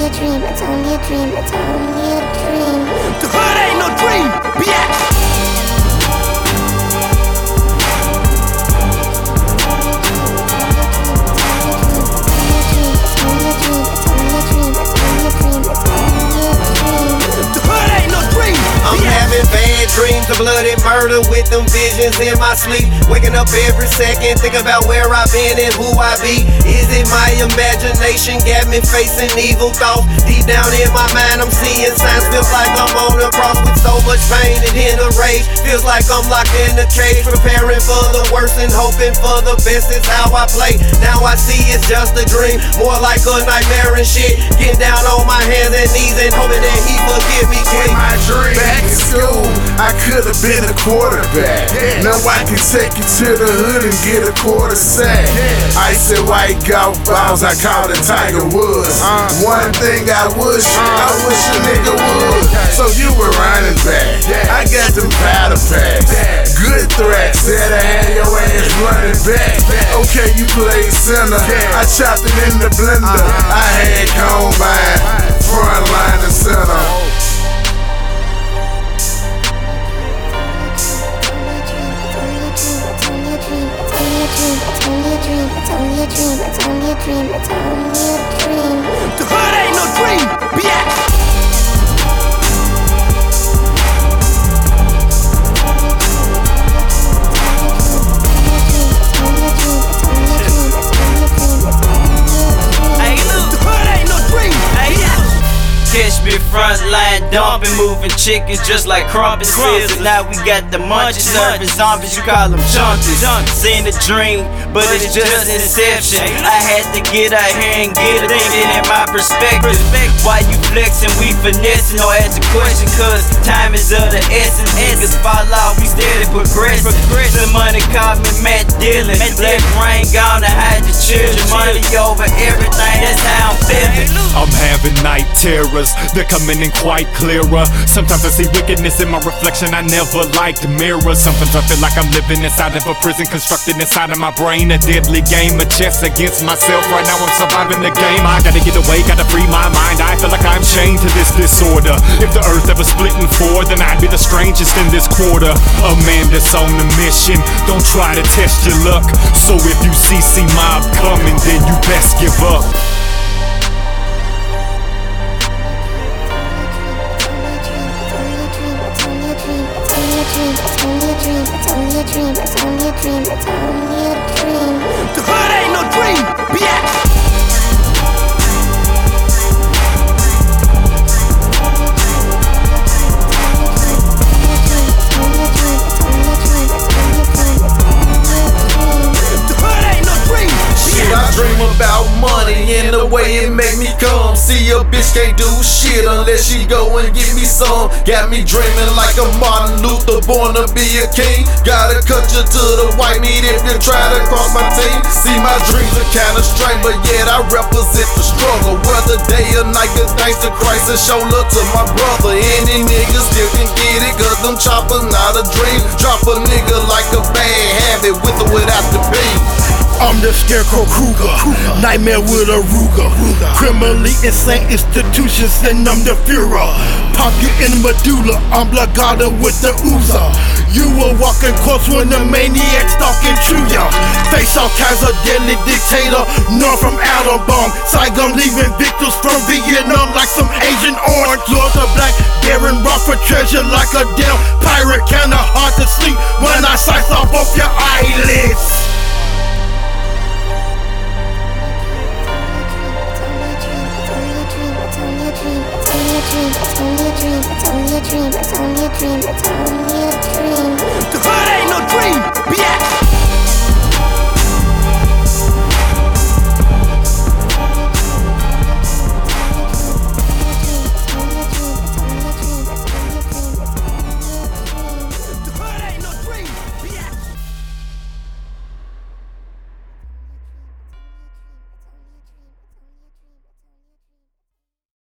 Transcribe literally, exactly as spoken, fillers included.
only a dream, it's only a dream, it's only a dream. The hood ain't no dream, bitch. I'm having bad dreams of bloody murder with them visions in my sleep. Waking up every second, thinking about where I've been and who I be. Is it my imagination got me facing evil thoughts? Deep down in my mind I'm seeing signs. Feels like I'm on a cross with so much pain and in a rage. Feels like I'm locked in a cage, preparing for the worst and hoping for the best is how I play. Now I see it's just a dream, more like a nightmare and shit. Getting down on my hands and knees and hoping that he forgive me quick. In my dream, back in school, I could have been a quarterback. Yeah. Now I can take you to the hood and get a quarter sack. Yeah. Ice and white golf balls, I call it Tiger Woods. Uh, One thing I wish, uh, I wish a nigga would. Okay. So you were running back. Yeah. I got them powder packs. Yeah. Good threats, said I had your ass running back. Yeah. Okay, you played center. Yeah. I chopped it in the blender. Uh-huh. I had combine, front line and center. It's only a dream, it's only a dream, it's only a dream, it's only a dream. The hood ain't no dream, bitch. Catch me front line dumping, moving chickens just like crumpets. Now we got the munchies, serving zombies, you call them junkies. Seen a dream, but it's just inception. I had to get out here and get it, thinking in my perspective. Why you flexing, we finessing, no answer question, cause time is of the essence. Niggas fall off, we steady progressing. The money called me Matt Dillon. Black rain gone to hide the children. Money over everything, that's how I'm feeling. I'm having night terrors, they're coming in quite clearer. Sometimes I see wickedness in my reflection, I never liked mirrors. Sometimes I feel like I'm living inside of a prison, constructed inside of my brain. A deadly game of chess against myself. Right now I'm surviving the game. I gotta get away, gotta free my mind. I feel like I'm chained to this disorder. If the earth ever split in four, then I'd be the strangest in this quarter. A man that's on a mission, don't try to test your luck. So if you see C-Mob coming, then you best give up. It's only a dream, it's only a dream, it's only a dream, it's only a dream. The hood ain't no dream, bitch. I dream about money and the way it make me come. See a bitch can't do shit unless she go and give me some. Got me dreaming like a Martin Luther, born to be a king. Gotta cut you to the white meat if you try to cross my team. See, my dreams are kinda strange, but yet I represent the struggle. Whether day or night, good thanks to Christ and show love to my brother. Any niggas still can get it, cause them choppers not a dream. Drop a nigga like a bad habit, with or without the beat. I'm the Scarecrow Kruger, nightmare with a Ruger. Criminally insane institutions and I'm the Führer. Pop you in medulla, I'm Blagada with the Uza. You were walking close when the maniac stalking true ya. Face all kinds of deadly dictator, north from Atom Bomb. Saigon leaving victims from Vietnam like some Asian orange. Lords of Black, Baron rough for treasure like a damn pirate. Kinda hard to sleep when I slice off both your eyelids. It's only a dream, it's only a dream, it's only a dream, it's only a dream.